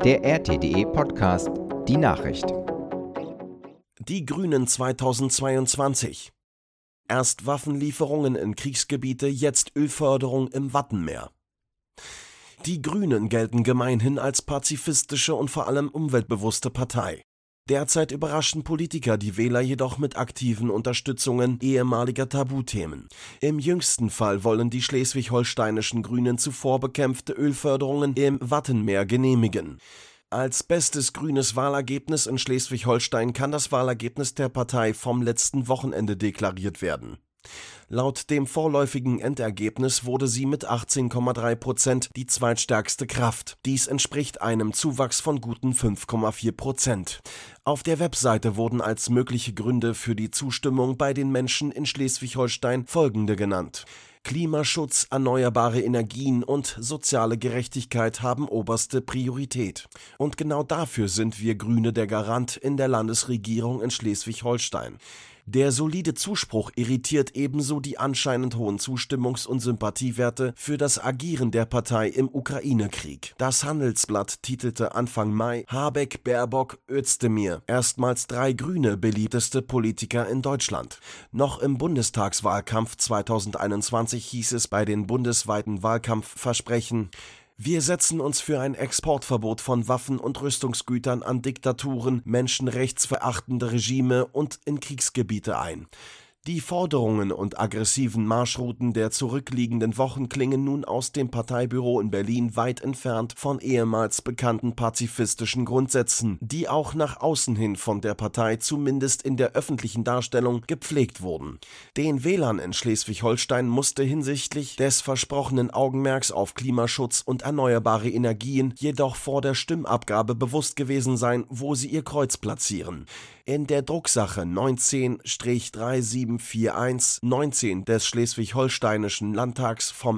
Der RTDE Podcast, die Nachricht. Die Grünen 2022. Erst Waffenlieferungen in Kriegsgebiete, jetzt Ölförderung im Wattenmeer. Die Grünen gelten gemeinhin als pazifistische und vor allem umweltbewusste Partei. Derzeit überraschen Politiker die Wähler jedoch mit aktiven Unterstützungen ehemaliger Tabuthemen. Im jüngsten Fall wollen die schleswig-holsteinischen Grünen zuvor bekämpfte Ölförderungen im Wattenmeer genehmigen. Als bestes grünes Wahlergebnis in Schleswig-Holstein kann das Wahlergebnis der Partei vom letzten Wochenende deklariert werden. Laut dem vorläufigen Endergebnis wurde sie mit 18,3% die zweitstärkste Kraft. Dies entspricht einem Zuwachs von guten 5,4%. Auf der Webseite wurden als mögliche Gründe für die Zustimmung bei den Menschen in Schleswig-Holstein folgende genannt: Klimaschutz, erneuerbare Energien und soziale Gerechtigkeit haben oberste Priorität. Und genau dafür sind wir Grüne der Garant in der Landesregierung in Schleswig-Holstein. Der solide Zuspruch irritiert ebenso die anscheinend hohen Zustimmungs- und Sympathiewerte für das Agieren der Partei im Ukraine-Krieg. Das Handelsblatt titelte Anfang Mai: Habeck, Baerbock, Özdemir, erstmals 3 Grüne beliebteste Politiker in Deutschland. Noch im Bundestagswahlkampf 2021 hieß es bei den bundesweiten Wahlkampfversprechen: Wir setzen uns für ein Exportverbot von Waffen und Rüstungsgütern an Diktaturen, menschenrechtsverachtende Regime und in Kriegsgebiete ein. Die Forderungen und aggressiven Marschrouten der zurückliegenden Wochen klingen nun aus dem Parteibüro in Berlin weit entfernt von ehemals bekannten pazifistischen Grundsätzen, die auch nach außen hin von der Partei zumindest in der öffentlichen Darstellung gepflegt wurden. Den Wählern in Schleswig-Holstein musste hinsichtlich des versprochenen Augenmerks auf Klimaschutz und erneuerbare Energien jedoch vor der Stimmabgabe bewusst gewesen sein, wo sie ihr Kreuz platzieren. In der Drucksache 19-3741-19 des Schleswig-Holsteinischen Landtags vom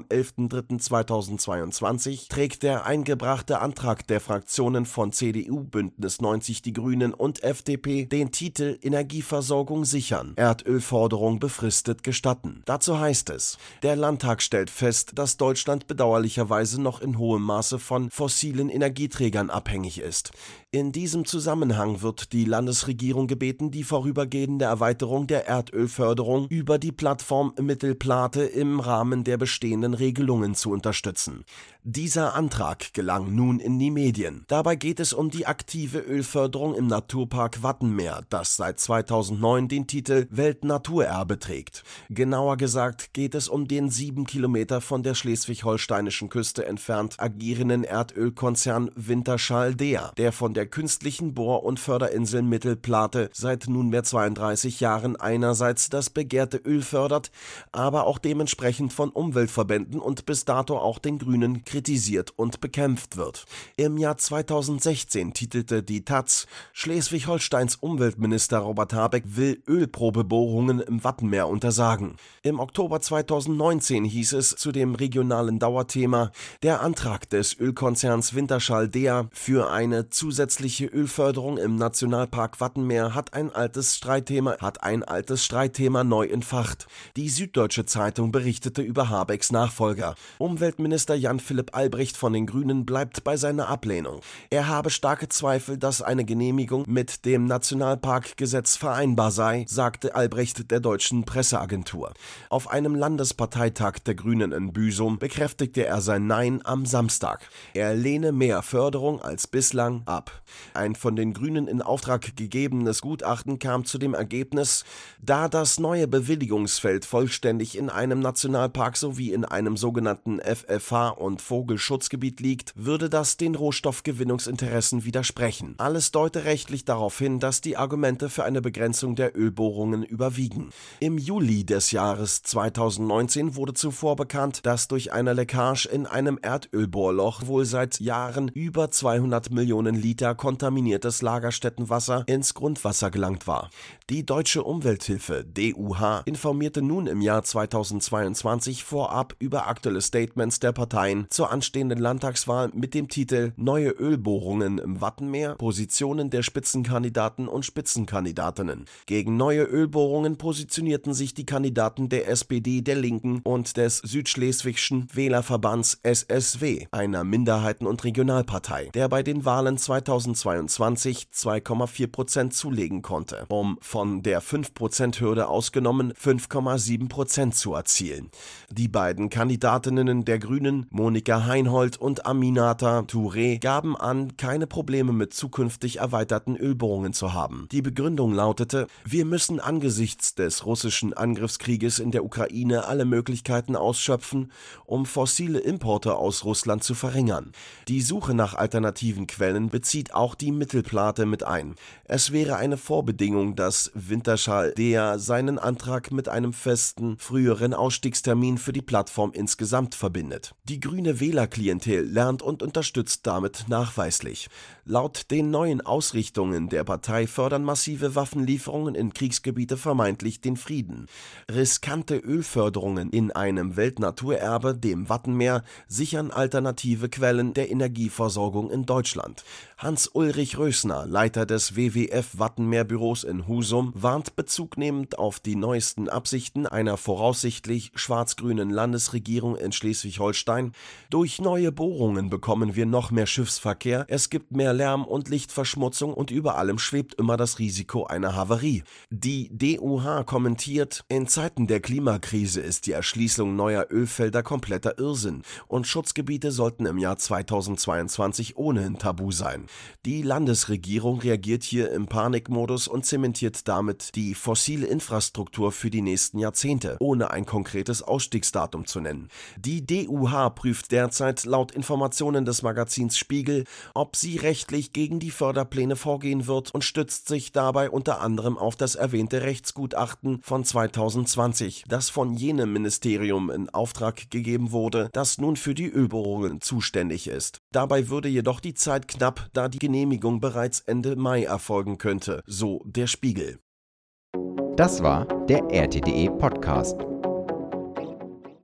11.03.2022 trägt der eingebrachte Antrag der Fraktionen von CDU, Bündnis 90 Die Grünen und FDP den Titel Energieversorgung sichern, Erdölforderung befristet gestatten. Dazu heißt es: Der Landtag stellt fest, dass Deutschland bedauerlicherweise noch in hohem Maße von fossilen Energieträgern abhängig ist. In diesem Zusammenhang wird die Landesregierung gebeten, die vorübergehende Erweiterung der Erdölförderung über die Plattform Mittelplate im Rahmen der bestehenden Regelungen zu unterstützen. Dieser Antrag gelang nun in die Medien. Dabei geht es um die aktive Ölförderung im Naturpark Wattenmeer, das seit 2009 den Titel Weltnaturerbe trägt. Genauer gesagt geht es um den 7 Kilometer von der schleswig-holsteinischen Küste entfernt agierenden Erdölkonzern Wintershall Dea, der von der künstlichen Bohr- und Förderinsel Mittelplate seit nunmehr 32 Jahren einerseits das begehrte Öl fördert, aber auch dementsprechend von Umweltverbänden und bis dato auch den Grünen kritisiert und bekämpft wird. Im Jahr 2016 titelte die taz: Schleswig-Holsteins Umweltminister Robert Habeck will Ölprobebohrungen im Wattenmeer untersagen. Im Oktober 2019 hieß es zu dem regionalen Dauerthema: Der Antrag des Ölkonzerns Wintershall Dea für eine zusätzliche Ölförderung im Nationalpark Wattenmeer hat ein altes Streitthema neu entfacht. Die Süddeutsche Zeitung berichtete über Habecks Nachfolger. Umweltminister Jan-Philipp Albrecht von den Grünen bleibt bei seiner Ablehnung. Er habe starke Zweifel, dass eine Genehmigung mit dem Nationalparkgesetz vereinbar sei, sagte Albrecht der deutschen Presseagentur. Auf einem Landesparteitag der Grünen in Büsum bekräftigte er sein Nein am Samstag. Er lehne mehr Förderung als bislang ab. Ein von den Grünen in Auftrag gegebenes Gutachten kam zu dem Ergebnis: Da das neue Bewilligungsfeld vollständig in einem Nationalpark sowie in einem sogenannten FFH- und Vogelschutzgebiet liegt, würde das den Rohstoffgewinnungsinteressen widersprechen. Alles deute rechtlich darauf hin, dass die Argumente für eine Begrenzung der Ölbohrungen überwiegen. Im Juli des Jahres 2019 wurde zuvor bekannt, dass durch eine Leckage in einem Erdölbohrloch wohl seit Jahren über 200 Millionen Liter kontaminiertes Lagerstättenwasser ins Grundwasser gelangt war. Die Deutsche Umwelthilfe DUH informierte nun im Jahr 2022 vorab über aktuelle Statements der Parteien zur anstehenden Landtagswahl mit dem Titel Neue Ölbohrungen im Wattenmeer, Positionen der Spitzenkandidaten und Spitzenkandidatinnen. Gegen neue Ölbohrungen positionierten sich die Kandidaten der SPD, der Linken und des Südschleswigschen Wählerverbands SSW, einer Minderheiten- und Regionalpartei, der bei den Wahlen 2022 2,4% zulegen konnte, um von der 5%-Hürde ausgenommen 5,7% zu erzielen. Die beiden Kandidatinnen der Grünen, Monika Heinhold und Aminata Touré, gaben an, keine Probleme mit zukünftig erweiterten Ölbohrungen zu haben. Die Begründung lautete: Wir müssen angesichts des russischen Angriffskrieges in der Ukraine alle Möglichkeiten ausschöpfen, um fossile Importe aus Russland zu verringern. Die Suche nach alternativen Quellen bezieht auch die Mittelplate mit ein. Es wäre eine Vorbedingung, dass Wintershall Dea seinen Antrag mit einem festen, früheren Ausstiegstermin für die Plattform insgesamt verbindet. Die grüne Wählerklientel lernt und unterstützt damit nachweislich. Laut den neuen Ausrichtungen der Partei fördern massive Waffenlieferungen in Kriegsgebiete vermeintlich den Frieden. Riskante Ölförderungen in einem Weltnaturerbe, dem Wattenmeer, sichern alternative Quellen der Energieversorgung in Deutschland. Hans-Ulrich Rösner, Leiter des WWF-Wattenmeerbüros in Husum, warnt bezugnehmend auf die neuesten Absichten einer voraussichtlich schwarz-grünen Landesregierung in Schleswig-Holstein: Durch neue Bohrungen bekommen wir noch mehr Schiffsverkehr, es gibt mehr Lärm und Lichtverschmutzung und über allem schwebt immer das Risiko einer Havarie. Die DUH kommentiert: In Zeiten der Klimakrise ist die Erschließung neuer Ölfelder kompletter Irrsinn und Schutzgebiete sollten im Jahr 2022 ohnehin tabu sein. Die Landesregierung reagiert hier im Panikmodus und zementiert damit die fossile Infrastruktur für die nächsten Jahrzehnte, ohne ein konkretes Ausstiegsdatum zu nennen. Die DUH prüft derzeit laut Informationen des Magazins Spiegel, ob sie rechtlich gegen die Förderpläne vorgehen wird und stützt sich dabei unter anderem auf das erwähnte Rechtsgutachten von 2020, das von jenem Ministerium in Auftrag gegeben wurde, das nun für die Ölbohrungen zuständig ist. Dabei würde jedoch die Zeit knapp, da die Genehmigung bereits Ende Mai erfolgen könnte, so der Spiegel. Das war der RTDE Podcast.